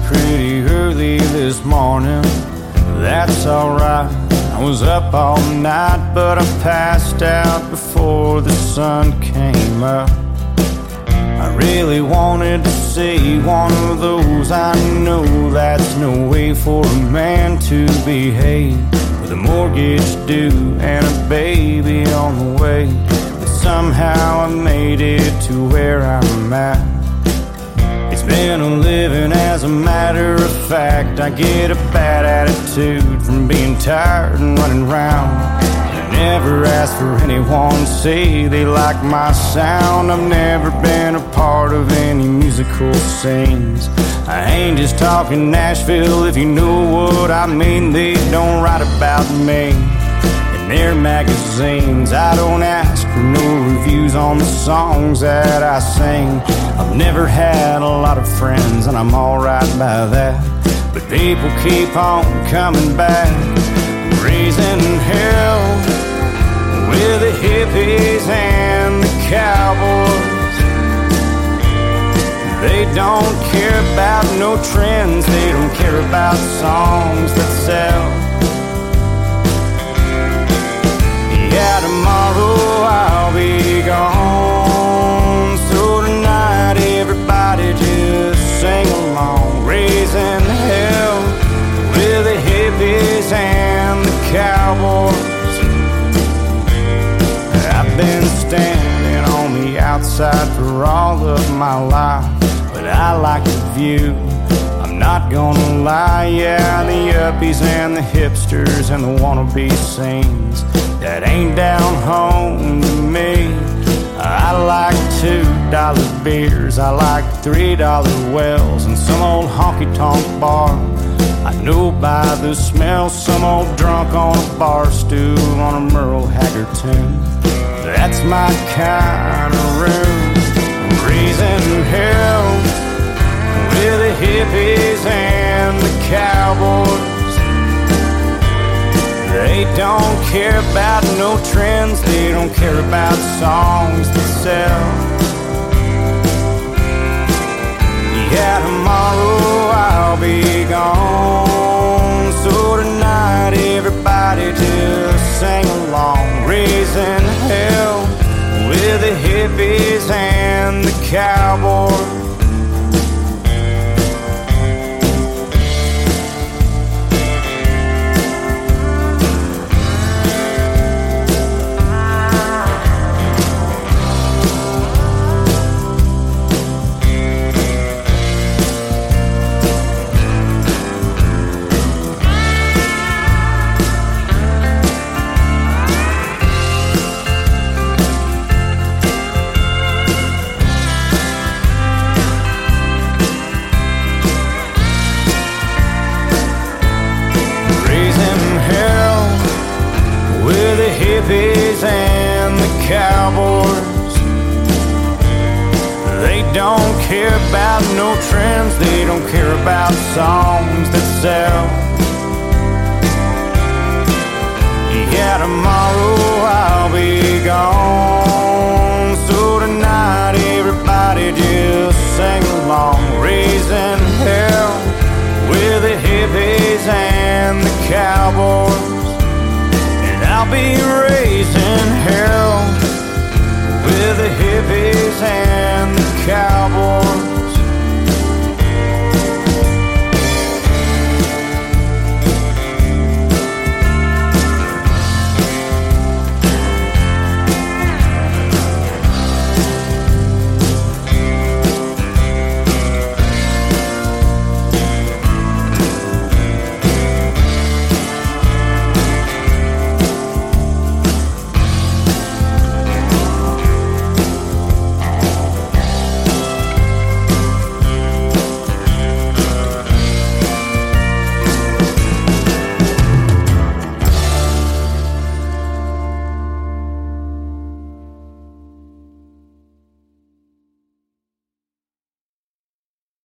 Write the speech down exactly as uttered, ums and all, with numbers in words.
pretty early this morning. That's alright. I was up all night, but I passed out before the sun came up. I really wanted to see one of those. I know that's no way for a man to behave, with a mortgage due and a baby on the way. But somehow I made it to where I'm at. It's been a living as a matter of fact. I get a bad attitude from being tired and running round. Never asked for anyone to say they like my sound. I've never been a part of any musical scenes. I ain't just talking Nashville, if you know what I mean. They don't write about me in their magazines. I don't ask for no reviews on the songs that I sing. I've never had a lot of friends, and I'm alright by that. But people keep on coming back, raising hell with the hippies and the cowboys. They don't care about no trends, they don't care about songs that sell. Yeah, tomorrow I'll be gone, so tonight everybody just sing along, raising hell with the hippies and the cowboys. I've been standing on the outside for all of my life, but I like the view, I'm not gonna lie. Yeah, the uppies and the hipsters and the wannabe scenes, that ain't down home to me. I like two dollar beers, I like three dollar wells, and some old honky-tonk bar. I know by the smell, some old drunk on a bar stool on a Merle Haggard tune. That's my kind of room, raising hell with the hippies and the cowboys. They don't care about no trends, they don't care about songs that sell. Yeah, tomorrow I'll be gone, so tonight everybody just sing along, raising hell with the hippies and the cowboys. Hippies and the cowboys. They don't care about no trends, they don't care about songs that sell. Yeah, tomorrow I'll be gone, so tonight everybody just sing along, raising hell with the hippies and the cowboys. I'll be raising hell with the hippies and the cows.